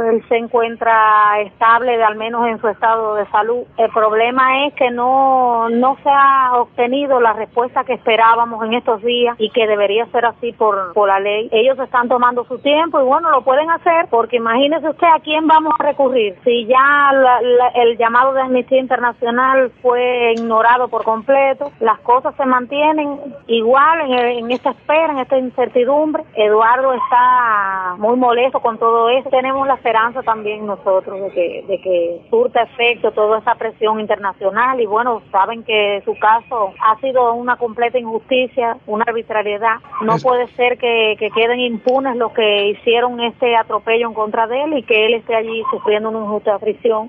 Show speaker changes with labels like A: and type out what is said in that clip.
A: él se encuentra estable, al menos en su estado de salud. El problema es que no se ha obtenido la respuesta que esperábamos en estos días y que debería ser así por la ley. Ellos están tomando su tiempo y bueno, lo pueden hacer porque imagínese usted a quién vamos a recurrir. Si ya el llamado de Amnistía Internacional fue ignorado por completo, las cosas se mantienen igual en esta espera, en esta incertidumbre. Eduardo está muy molesto con todo eso. Tenemos la esperanza también nosotros de que surta efecto toda esa presión internacional y bueno, saben que su caso ha sido una completa injusticia, una arbitrariedad. No puede ser que queden impunes los que hicieron este atropello en contra de él y que él esté allí sufriendo una injusta prisión.